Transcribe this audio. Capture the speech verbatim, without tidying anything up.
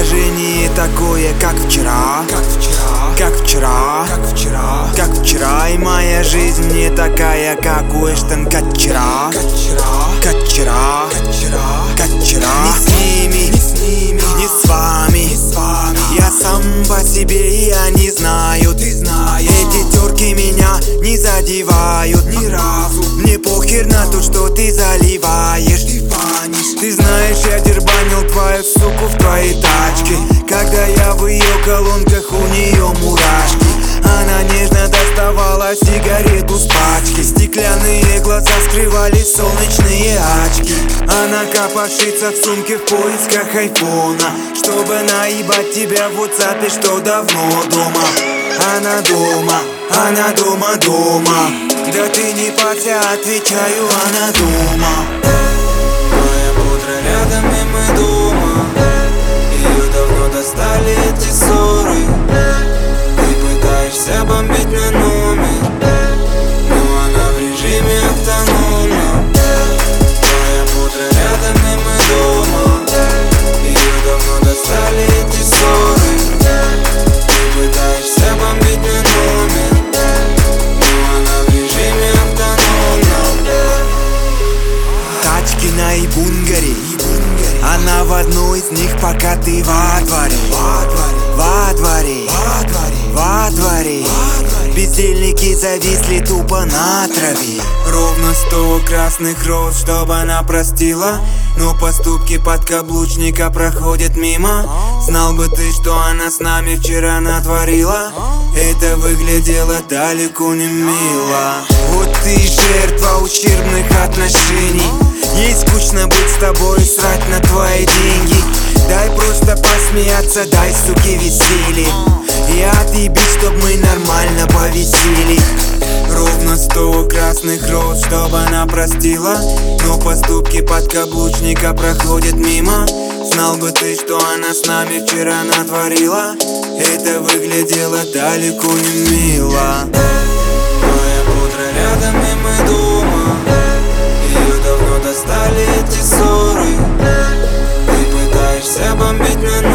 не такое, как вчера, как вчера, как вчера, как вчера, как вчера. И моя жизнь не такая, как у Эштон, как вчера, как вчера, как вчера, как вчера, как вчера. Не с ними, не с ними, не с вами, не с вами. я сам по себе, и они знают, Ты знаешь, эти терки меня не задевают ни разу. Мне похер на то, что ты заливаешь. Ты фанишь, Ты знаешь, я дербанил твою суку в твоей тачке. Когда я в ее колонках, у нее мурашки. Она нежно доставала сигарету с пачки. Стеклянные глаза скрывали солнечные очки. Она копошится в сумке в поисках айфона, чтобы наебать тебя в WhatsApp, что давно дома. Она дома, она дома, дома. Да ты не парься, отвечаю, она дома. моя пудра рядом, и мы дома. Ее давно достали эти ссоры. Ты пытаешься бомбить на номер, но она в режиме автономном. Моя пудра рядом, и мы дома. Ее давно достали эти ссоры. Ты пытаешься бомбить на номер, но она в режиме автономном. Тачки на Ибунгаре, она в одну из них, пока ты во дворе. Во дворе, во дворе, бездельники зависли тупо на траве. Ровно сто красных роз, чтобы она простила, но поступки подкаблучника проходят мимо. Знал бы ты, что она с нами вчера натворила, это выглядело далеко не мило. Вот ты жертва ущербных отношений. Ей скучно быть с тобой и срать на твои деньги. Дай просто посмеяться, дай, суки, веселье. И отъебись, чтоб мы нормально повесели. Ровно сто красных роз, чтобы она простила, но поступки подкаблучника проходят мимо. Знал бы ты, что она с нами вчера натворила, это выглядело далеко не мило. Моя пудра рядом, и мы дома. Ее давно достали эти ссоры. Ты пытаешься бомбить на